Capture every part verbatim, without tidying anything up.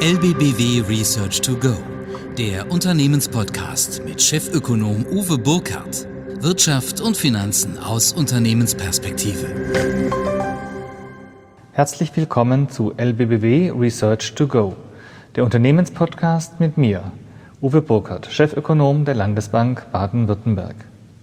L B B W Research to Go, der Unternehmenspodcast mit Chefökonom Uwe Burkhardt. Wirtschaft und Finanzen aus Unternehmensperspektive. Herzlich willkommen zu L B B W Research to Go, der Unternehmenspodcast mit mir, Uwe Burkhardt, Chefökonom der Landesbank Baden-Württemberg.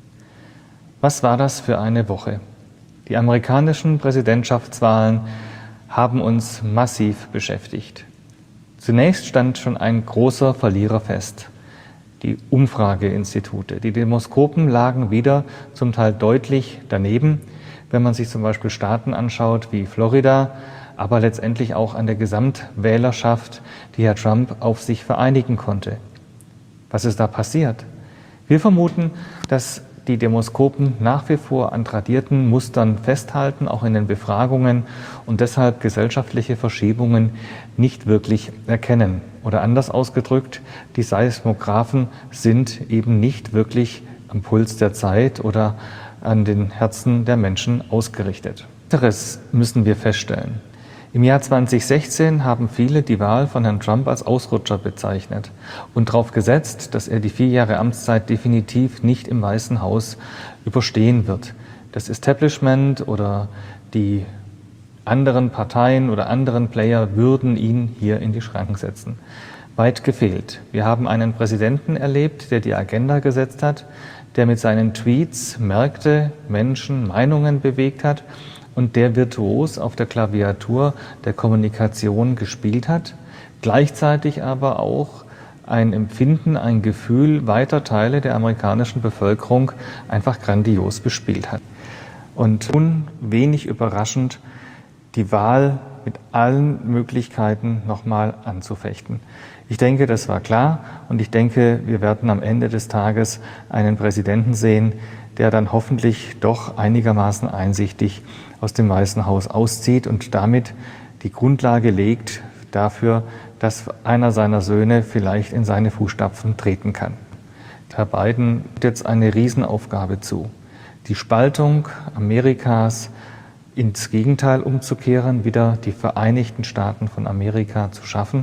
Was war das für eine Woche? Die amerikanischen Präsidentschaftswahlen haben uns massiv beschäftigt. Zunächst stand schon ein großer Verlierer fest. Die Umfrageinstitute. Die Demoskopen lagen wieder zum Teil deutlich daneben, wenn man sich zum Beispiel Staaten anschaut wie Florida, aber letztendlich auch an der Gesamtwählerschaft, die Herr Trump auf sich vereinigen konnte. Was ist da passiert? Wir vermuten, dass die Demoskopen nach wie vor an tradierten Mustern festhalten, auch in den Befragungen, und deshalb gesellschaftliche Verschiebungen nicht wirklich erkennen. Oder anders ausgedrückt, die Seismographen sind eben nicht wirklich am Puls der Zeit oder an den Herzen der Menschen ausgerichtet. Weiteres müssen wir feststellen. Im Jahr zwanzig sechzehn haben viele die Wahl von Herrn Trump als Ausrutscher bezeichnet und darauf gesetzt, dass er die vier Jahre Amtszeit definitiv nicht im Weißen Haus überstehen wird. Das Establishment oder die anderen Parteien oder anderen Player würden ihn hier in die Schranken setzen. Weit gefehlt. Wir haben einen Präsidenten erlebt, der die Agenda gesetzt hat, der mit seinen Tweets Märkte, Menschen, Meinungen bewegt hat und der virtuos auf der Klaviatur der Kommunikation gespielt hat, gleichzeitig aber auch ein Empfinden, ein Gefühl weiter Teile der amerikanischen Bevölkerung einfach grandios bespielt hat. Und nun, wenig überraschend, die Wahl mit allen Möglichkeiten nochmal anzufechten. Ich denke, das war klar, und ich denke, wir werden am Ende des Tages einen Präsidenten sehen, der dann hoffentlich doch einigermaßen einsichtig aus dem Weißen Haus auszieht und damit die Grundlage legt dafür, dass einer seiner Söhne vielleicht in seine Fußstapfen treten kann. Herr Biden hat jetzt eine Riesenaufgabe zu, die Spaltung Amerikas ins Gegenteil umzukehren, wieder die Vereinigten Staaten von Amerika zu schaffen,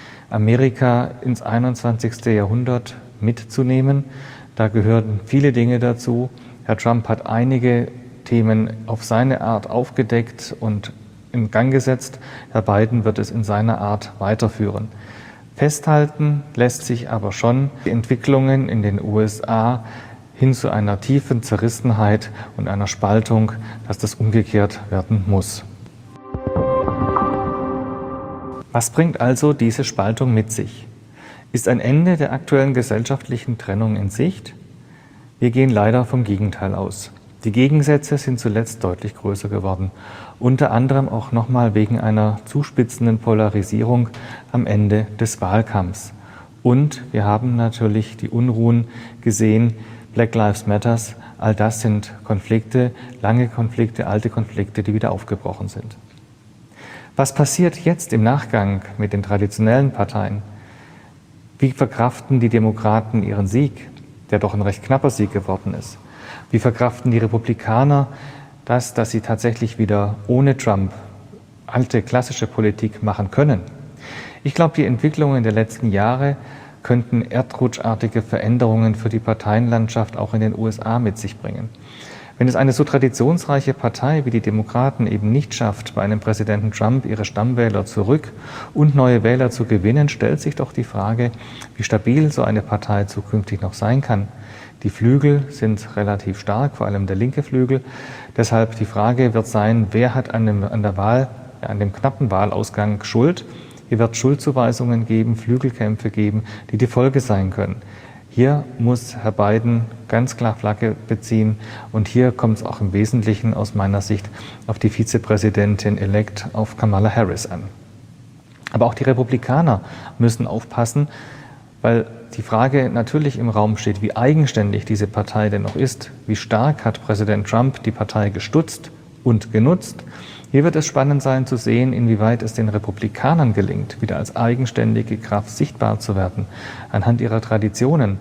Amerika ins einundzwanzigste Jahrhundert mitzunehmen. Da gehören viele Dinge dazu. Herr Trump hat einige Themen auf seine Art aufgedeckt und in Gang gesetzt. Herr Biden wird es in seiner Art weiterführen. Festhalten lässt sich aber schon die Entwicklungen in den U S A hin zu einer tiefen Zerrissenheit und einer Spaltung, dass das umgekehrt werden muss. Was bringt also diese Spaltung mit sich? Ist ein Ende der aktuellen gesellschaftlichen Trennung in Sicht? Wir gehen leider vom Gegenteil aus. Die Gegensätze sind zuletzt deutlich größer geworden, unter anderem auch nochmal wegen einer zuspitzenden Polarisierung am Ende des Wahlkampfs. Und wir haben natürlich die Unruhen gesehen, Black Lives Matter, all das sind Konflikte, lange Konflikte, alte Konflikte, die wieder aufgebrochen sind. Was passiert jetzt im Nachgang mit den traditionellen Parteien? Wie verkraften die Demokraten ihren Sieg, der doch ein recht knapper Sieg geworden ist? Wie verkraften die Republikaner das, dass sie tatsächlich wieder ohne Trump alte klassische Politik machen können? Ich glaube, die Entwicklungen der letzten Jahre könnten erdrutschartige Veränderungen für die Parteienlandschaft auch in den U S A mit sich bringen. Wenn es eine so traditionsreiche Partei wie die Demokraten eben nicht schafft, bei einem Präsidenten Trump ihre Stammwähler zurück und neue Wähler zu gewinnen, stellt sich doch die Frage, wie stabil so eine Partei zukünftig noch sein kann. Die Flügel sind relativ stark, vor allem der linke Flügel. Deshalb die Frage wird sein, wer hat an, dem, an der Wahl, an dem knappen Wahlausgang Schuld? Hier wird Schuldzuweisungen geben, Flügelkämpfe geben, die die Folge sein können. Hier muss Herr Biden ganz klar Flagge beziehen, und hier kommt es auch im Wesentlichen aus meiner Sicht auf die Vizepräsidentin-elect, auf Kamala Harris an. Aber auch die Republikaner müssen aufpassen, weil die Frage natürlich im Raum steht, wie eigenständig diese Partei denn noch ist. Wie stark hat Präsident Trump die Partei gestützt und genutzt? Hier wird es spannend sein zu sehen, inwieweit es den Republikanern gelingt, wieder als eigenständige Kraft sichtbar zu werden, anhand ihrer Traditionen.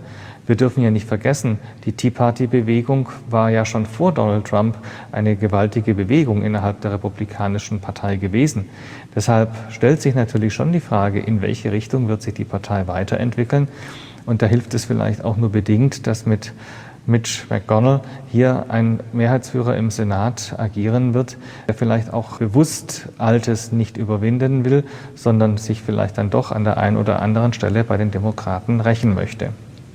Wir dürfen ja nicht vergessen, die Tea Party-Bewegung war ja schon vor Donald Trump eine gewaltige Bewegung innerhalb der Republikanischen Partei gewesen. Deshalb stellt sich natürlich schon die Frage, in welche Richtung wird sich die Partei weiterentwickeln. Und da hilft es vielleicht auch nur bedingt, dass mit Mitch McConnell hier ein Mehrheitsführer im Senat agieren wird, der vielleicht auch bewusst Altes nicht überwinden will, sondern sich vielleicht dann doch an der einen oder anderen Stelle bei den Demokraten rächen möchte.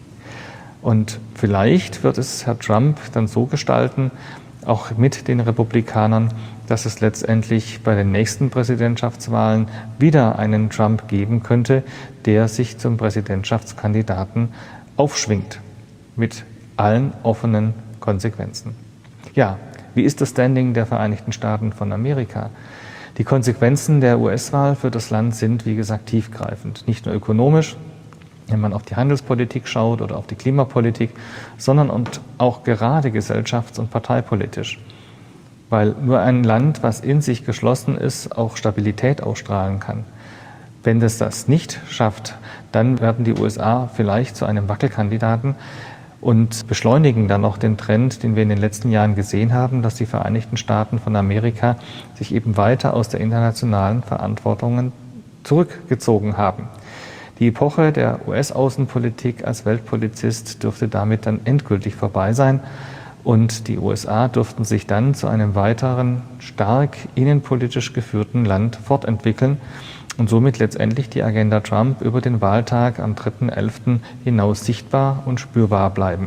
Und vielleicht wird es Herr Trump dann so gestalten, auch mit den Republikanern, dass es letztendlich bei den nächsten Präsidentschaftswahlen wieder einen Trump geben könnte, der sich zum Präsidentschaftskandidaten aufschwingt mit allen offenen Konsequenzen. Ja, wie ist das Standing der Vereinigten Staaten von Amerika? Die Konsequenzen der U S-Wahl für das Land sind, wie gesagt, tiefgreifend. Nicht nur ökonomisch, wenn man auf die Handelspolitik schaut oder auf die Klimapolitik, sondern und auch gerade gesellschafts- und parteipolitisch. Weil nur ein Land, was in sich geschlossen ist, auch Stabilität ausstrahlen kann. Wenn es das nicht schafft, dann werden die U S A vielleicht zu einem Wackelkandidaten und beschleunigen dann noch den Trend, den wir in den letzten Jahren gesehen haben, dass die Vereinigten Staaten von Amerika sich eben weiter aus der internationalen Verantwortung zurückgezogen haben. Die Epoche der U S-Außenpolitik als Weltpolizist dürfte damit dann endgültig vorbei sein und die U S A dürften sich dann zu einem weiteren stark innenpolitisch geführten Land fortentwickeln und somit letztendlich die Agenda Trump über den Wahltag am dritten elften hinaus sichtbar und spürbar bleiben.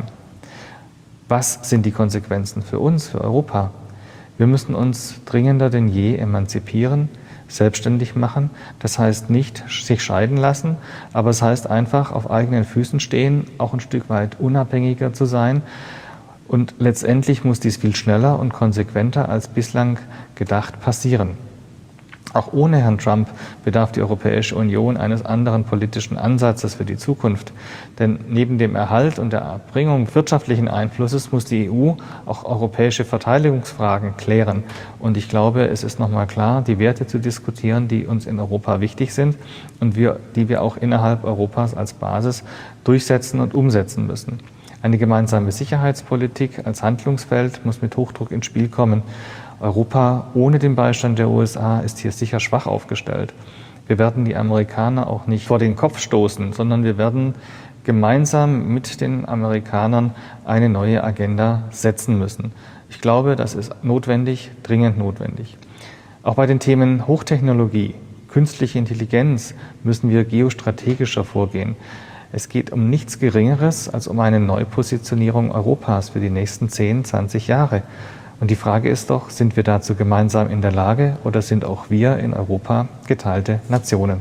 Was sind die Konsequenzen für uns, für Europa? Wir müssen uns dringender denn je emanzipieren, selbstständig machen. Das heißt nicht sich scheiden lassen, aber es heißt einfach auf eigenen Füßen stehen, auch ein Stück weit unabhängiger zu sein. Und letztendlich muss dies viel schneller und konsequenter als bislang gedacht passieren. Auch ohne Herrn Trump bedarf die Europäische Union eines anderen politischen Ansatzes für die Zukunft. Denn neben dem Erhalt und der Erbringung wirtschaftlichen Einflusses muss die E U auch europäische Verteidigungsfragen klären. Und ich glaube, es ist nochmal klar, die Werte zu diskutieren, die uns in Europa wichtig sind und wir, die wir auch innerhalb Europas als Basis durchsetzen und umsetzen müssen. Eine gemeinsame Sicherheitspolitik als Handlungsfeld muss mit Hochdruck ins Spiel kommen. Europa ohne den Beistand der U S A ist hier sicher schwach aufgestellt. Wir werden die Amerikaner auch nicht vor den Kopf stoßen, sondern wir werden gemeinsam mit den Amerikanern eine neue Agenda setzen müssen. Ich glaube, das ist notwendig, dringend notwendig. Auch bei den Themen Hochtechnologie, künstliche Intelligenz müssen wir geostrategischer vorgehen. Es geht um nichts Geringeres als um eine Neupositionierung Europas für die nächsten zehn, zwanzig Jahre. Und die Frage ist doch, sind wir dazu gemeinsam in der Lage oder sind auch wir in Europa geteilte Nationen?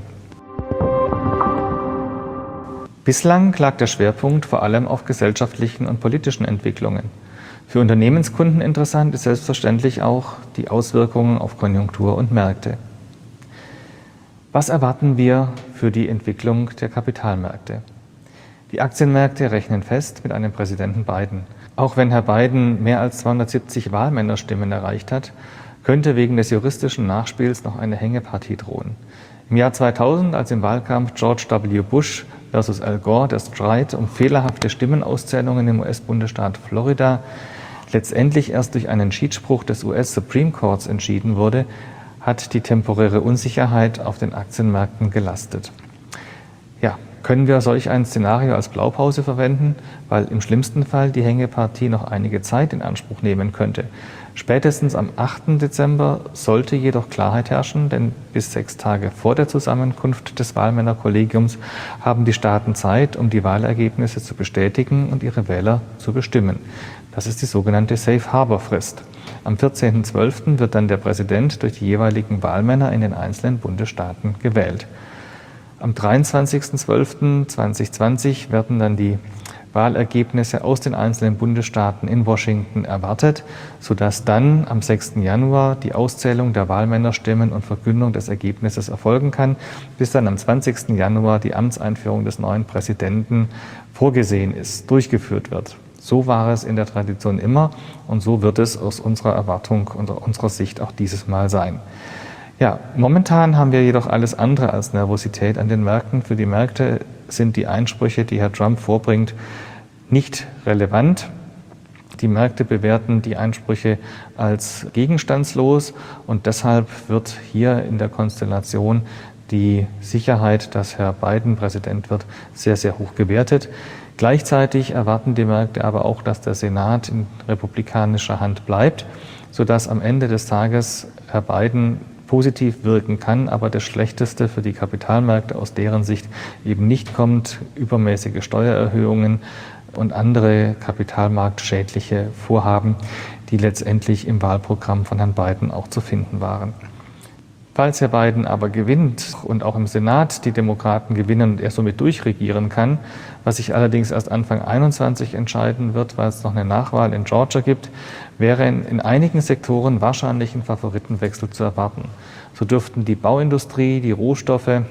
Bislang lag der Schwerpunkt vor allem auf gesellschaftlichen und politischen Entwicklungen. Für Unternehmenskunden interessant ist selbstverständlich auch die Auswirkungen auf Konjunktur und Märkte. Was erwarten wir für die Entwicklung der Kapitalmärkte? Die Aktienmärkte rechnen fest mit einem Präsidenten Biden. Auch wenn Herr Biden mehr als zweihundertsiebzig Wahlmännerstimmen erreicht hat, könnte wegen des juristischen Nachspiels noch eine Hängepartie drohen. Im Jahr zweitausend, als im Wahlkampf George W. Bush versus Al Gore der Streit um fehlerhafte Stimmenauszählungen im U S-Bundesstaat Florida letztendlich erst durch einen Schiedsspruch des U S Supreme Courts entschieden wurde, hat die temporäre Unsicherheit auf den Aktienmärkten gelastet. Ja, können wir solch ein Szenario als Blaupause verwenden, weil im schlimmsten Fall die Hängepartie noch einige Zeit in Anspruch nehmen könnte. Spätestens am achten Dezember sollte jedoch Klarheit herrschen, denn bis sechs Tage vor der Zusammenkunft des Wahlmännerkollegiums haben die Staaten Zeit, um die Wahlergebnisse zu bestätigen und ihre Wähler zu bestimmen. Das ist die sogenannte Safe Harbor Frist. Am vierzehnten zwölften wird dann der Präsident durch die jeweiligen Wahlmänner in den einzelnen Bundesstaaten gewählt. Am dreiundzwanzigsten zwölften zweitausendzwanzig werden dann die Wahlergebnisse aus den einzelnen Bundesstaaten in Washington erwartet, sodass dann am sechsten Januar die Auszählung der Wahlmännerstimmen und Verkündung des Ergebnisses erfolgen kann, bis dann am zwanzigsten Januar die Amtseinführung des neuen Präsidenten vorgesehen ist, durchgeführt wird. So war es in der Tradition immer und so wird es aus unserer Erwartung und unserer Sicht auch dieses Mal sein. Ja, momentan haben wir jedoch alles andere als Nervosität an den Märkten. Für die Märkte sind die Einsprüche, die Herr Trump vorbringt, nicht relevant. Die Märkte bewerten die Einsprüche als gegenstandslos und deshalb wird hier in der Konstellation die Sicherheit, dass Herr Biden Präsident wird, sehr, sehr hoch gewertet. Gleichzeitig erwarten die Märkte aber auch, dass der Senat in republikanischer Hand bleibt, sodass am Ende des Tages Herr Biden positiv wirken kann, aber das Schlechteste für die Kapitalmärkte aus deren Sicht eben nicht kommt, übermäßige Steuererhöhungen und andere kapitalmarktschädliche Vorhaben, die letztendlich im Wahlprogramm von Herrn Biden auch zu finden waren. Falls Herr Biden aber gewinnt und auch im Senat die Demokraten gewinnen und er somit durchregieren kann, was sich allerdings erst Anfang einundzwanzig entscheiden wird, weil es noch eine Nachwahl in Georgia gibt, wäre in, in einigen Sektoren wahrscheinlich ein Favoritenwechsel zu erwarten. So dürften die Bauindustrie, die Rohstoffe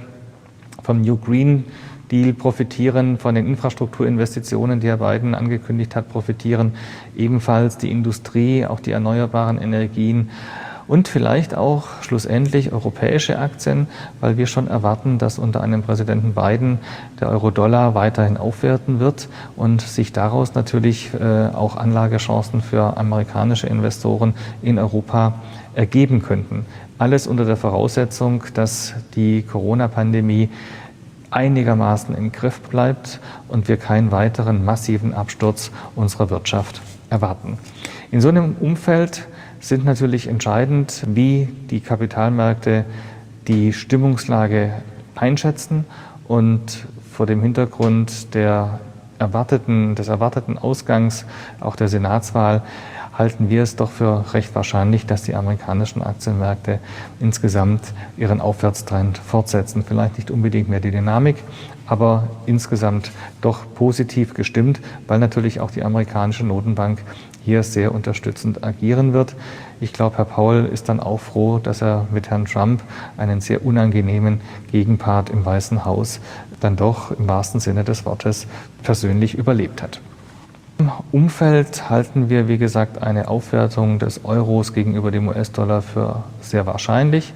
vom New Green Deal profitieren, von den Infrastrukturinvestitionen, die Herr Biden angekündigt hat, profitieren, ebenfalls die Industrie, auch die erneuerbaren Energien, und vielleicht auch schlussendlich europäische Aktien, weil wir schon erwarten, dass unter einem Präsidenten Biden der Euro-Dollar weiterhin aufwerten wird und sich daraus natürlich äh, auch Anlagechancen für amerikanische Investoren in Europa ergeben könnten. Alles unter der Voraussetzung, dass die Corona-Pandemie einigermaßen im Griff bleibt und wir keinen weiteren massiven Absturz unserer Wirtschaft erwarten. In so einem Umfeld sind natürlich entscheidend, wie die Kapitalmärkte die Stimmungslage einschätzen und vor dem Hintergrund der erwarteten, des erwarteten Ausgangs auch der Senatswahl halten wir es doch für recht wahrscheinlich, dass die amerikanischen Aktienmärkte insgesamt ihren Aufwärtstrend fortsetzen. Vielleicht nicht unbedingt mehr die Dynamik, aber insgesamt doch positiv gestimmt, weil natürlich auch die amerikanische Notenbank hier sehr unterstützend agieren wird. Ich glaube, Herr Powell ist dann auch froh, dass er mit Herrn Trump einen sehr unangenehmen Gegenpart im Weißen Haus dann doch im wahrsten Sinne des Wortes persönlich überlebt hat. Im Umfeld halten wir, wie gesagt, eine Aufwertung des Euros gegenüber dem U S-Dollar für sehr wahrscheinlich.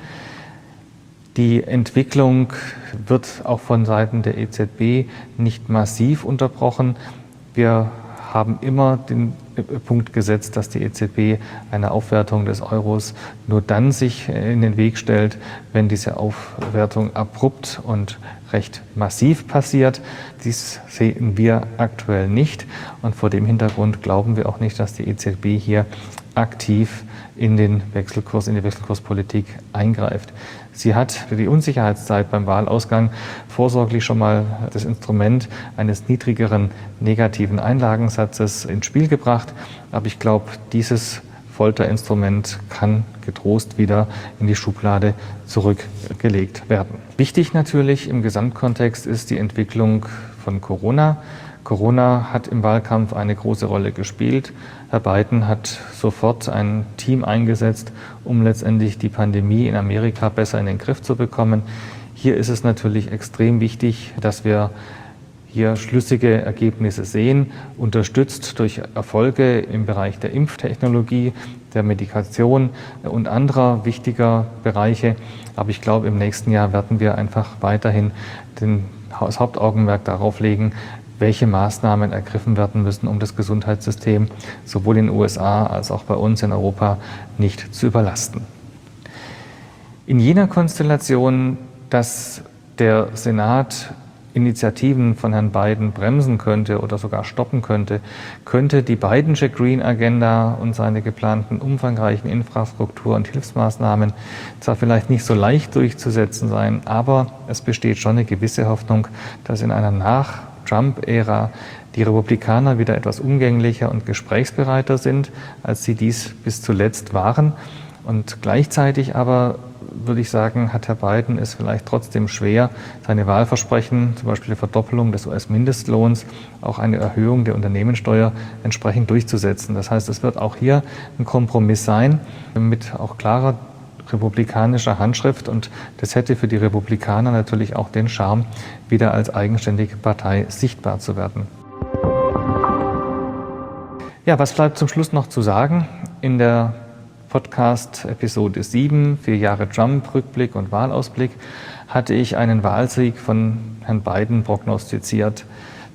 Die Entwicklung wird auch von Seiten der E Z B nicht massiv unterbrochen. Wir haben immer den Punkt gesetzt, dass die E Z B eine Aufwertung des Euros nur dann sich in den Weg stellt, wenn diese Aufwertung abrupt und recht massiv passiert. Dies sehen wir aktuell nicht und vor dem Hintergrund glauben wir auch nicht, dass die E Z B hier aktiv in den Wechselkurs, in die Wechselkurspolitik eingreift. Sie hat für die Unsicherheitszeit beim Wahlausgang vorsorglich schon mal das Instrument eines niedrigeren negativen Einlagensatzes ins Spiel gebracht. Aber ich glaube, dieses Folterinstrument kann getrost wieder in die Schublade zurückgelegt werden. Wichtig natürlich im Gesamtkontext ist die Entwicklung von Corona. Corona hat im Wahlkampf eine große Rolle gespielt. Herr Biden hat sofort ein Team eingesetzt, um letztendlich die Pandemie in Amerika besser in den Griff zu bekommen. Hier ist es natürlich extrem wichtig, dass wir hier schlüssige Ergebnisse sehen, unterstützt durch Erfolge im Bereich der Impftechnologie, der Medikation und anderer wichtiger Bereiche. Aber ich glaube, im nächsten Jahr werden wir einfach weiterhin den, das Hauptaugenmerk darauf legen, welche Maßnahmen ergriffen werden müssen, um das Gesundheitssystem sowohl in den U S A als auch bei uns in Europa nicht zu überlasten. In jener Konstellation, dass der Senat Initiativen von Herrn Biden bremsen könnte oder sogar stoppen könnte, könnte die Bidensche Green Agenda und seine geplanten umfangreichen Infrastruktur- und Hilfsmaßnahmen zwar vielleicht nicht so leicht durchzusetzen sein, aber es besteht schon eine gewisse Hoffnung, dass in einer nach Trump-Ära die Republikaner wieder etwas umgänglicher und gesprächsbereiter sind, als sie dies bis zuletzt waren. Und gleichzeitig aber, würde ich sagen, hat Herr Biden es vielleicht trotzdem schwer, seine Wahlversprechen, zum Beispiel die Verdoppelung des U S-Mindestlohns, auch eine Erhöhung der Unternehmenssteuer entsprechend durchzusetzen. Das heißt, es wird auch hier ein Kompromiss sein, mit auch klarer republikanischer Handschrift, und das hätte für die Republikaner natürlich auch den Charme, wieder als eigenständige Partei sichtbar zu werden. Ja, was bleibt zum Schluss noch zu sagen? In der Podcast-Episode sieben, vier Jahre Trump, Rückblick und Wahlausblick, hatte ich einen Wahlsieg von Herrn Biden prognostiziert.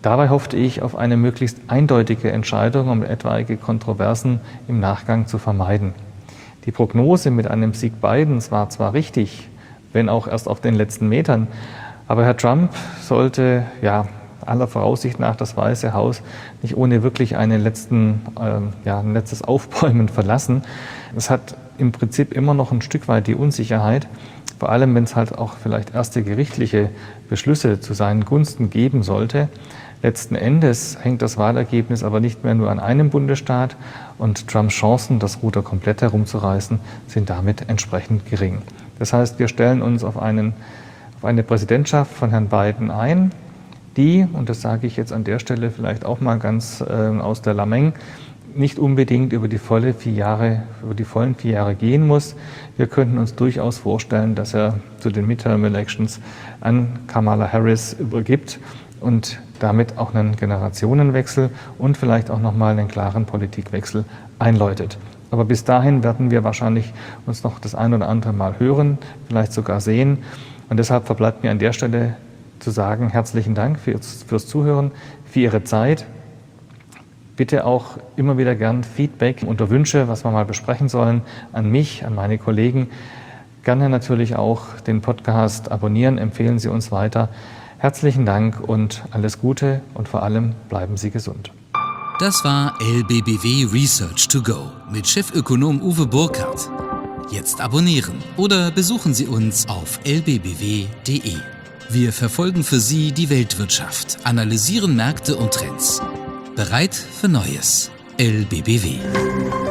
Dabei hoffte ich auf eine möglichst eindeutige Entscheidung, um etwaige Kontroversen im Nachgang zu vermeiden. Die Prognose mit einem Sieg Bidens war zwar richtig, wenn auch erst auf den letzten Metern, aber Herr Trump sollte ja aller Voraussicht nach das Weiße Haus nicht ohne wirklich einen letzten, äh, ja, ein letztes Aufbäumen verlassen. Es hat im Prinzip immer noch ein Stück weit die Unsicherheit, vor allem wenn es halt auch vielleicht erste gerichtliche Beschlüsse zu seinen Gunsten geben sollte. Letzten Endes hängt das Wahlergebnis aber nicht mehr nur an einem Bundesstaat und Trumps Chancen, das Ruder komplett herumzureißen, sind damit entsprechend gering. Das heißt, wir stellen uns auf, einen, auf eine Präsidentschaft von Herrn Biden ein, die, und das sage ich jetzt an der Stelle vielleicht auch mal ganz äh, aus der Lameng, nicht unbedingt über die volle vier Jahre, über die vollen vier Jahre gehen muss. Wir könnten uns durchaus vorstellen, dass er zu den Midterm Elections an Kamala Harris übergibt und damit auch einen Generationenwechsel und vielleicht auch nochmal einen klaren Politikwechsel einläutet. Aber bis dahin werden wir wahrscheinlich uns noch das ein oder andere Mal hören, vielleicht sogar sehen. Und deshalb verbleibt mir an der Stelle zu sagen, herzlichen Dank fürs, fürs Zuhören, für Ihre Zeit. Bitte auch immer wieder gern Feedback oder Wünsche, was wir mal besprechen sollen, an mich, an meine Kollegen. Gerne natürlich auch den Podcast abonnieren, empfehlen Sie uns weiter. Herzlichen Dank und alles Gute und vor allem bleiben Sie gesund. Das war L B B W Research to Go mit Chefökonom Uwe Burkhardt. Jetzt abonnieren oder besuchen Sie uns auf l b b w punkt d e. Wir verfolgen für Sie die Weltwirtschaft, analysieren Märkte und Trends. Bereit für Neues. L B B W.